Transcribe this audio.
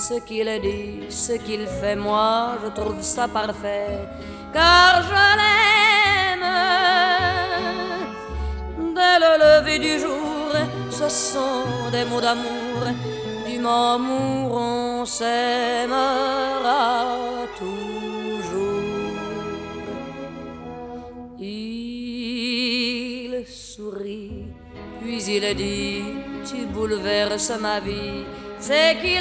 ce qu'il dit, ce qu'il fait, moi je trouve ça parfait, car je l'aime. Dès le lever du jour, ce sont des mots d'amour, du moment où on s'aimera toujours. Il sourit, puis il dit, tu bouleverses ma vie, c'est qu'il